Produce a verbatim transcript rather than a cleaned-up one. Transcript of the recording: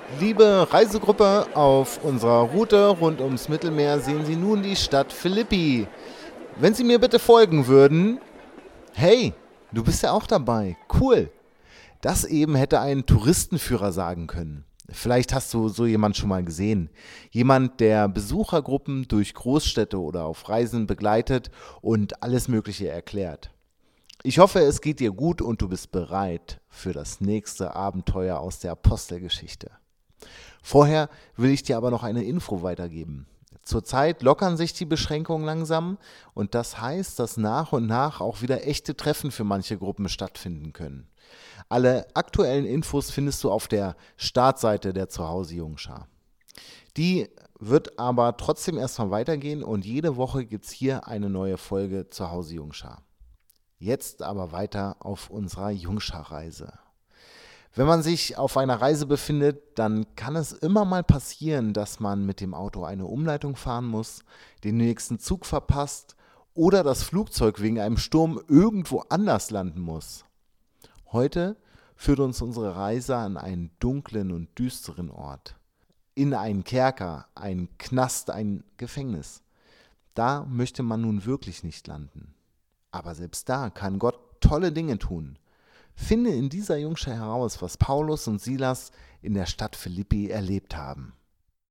Liebe Reisegruppe, auf unserer Route rund ums Mittelmeer sehen Sie nun die Stadt Philippi. Wenn Sie mir bitte folgen würden. Hey, du bist ja auch dabei. Cool. Das eben hätte ein Touristenführer sagen können. Vielleicht hast du so jemand schon mal gesehen. Jemand, der Besuchergruppen durch Großstädte oder auf Reisen begleitet und alles Mögliche erklärt. Ich hoffe, es geht dir gut und du bist bereit für das nächste Abenteuer aus der Apostelgeschichte. Vorher will ich dir aber noch eine Info weitergeben. Zurzeit lockern sich die Beschränkungen langsam und das heißt, dass nach und nach auch wieder echte Treffen für manche Gruppen stattfinden können. Alle aktuellen Infos findest du auf der Startseite der Zuhause Jungschar. Die wird aber trotzdem erstmal weitergehen und jede Woche gibt es hier eine neue Folge Zuhause Jungschar. Jetzt aber weiter auf unserer Jungschar-Reise. Wenn man sich auf einer Reise befindet, dann kann es immer mal passieren, dass man mit dem Auto eine Umleitung fahren muss, den nächsten Zug verpasst oder das Flugzeug wegen einem Sturm irgendwo anders landen muss. Heute führt uns unsere Reise an einen dunklen und düsteren Ort. In einen Kerker, einen Knast, ein Gefängnis. Da möchte man nun wirklich nicht landen. Aber selbst da kann Gott tolle Dinge tun. Finde in dieser Jungschar heraus, was Paulus und Silas in der Stadt Philippi erlebt haben.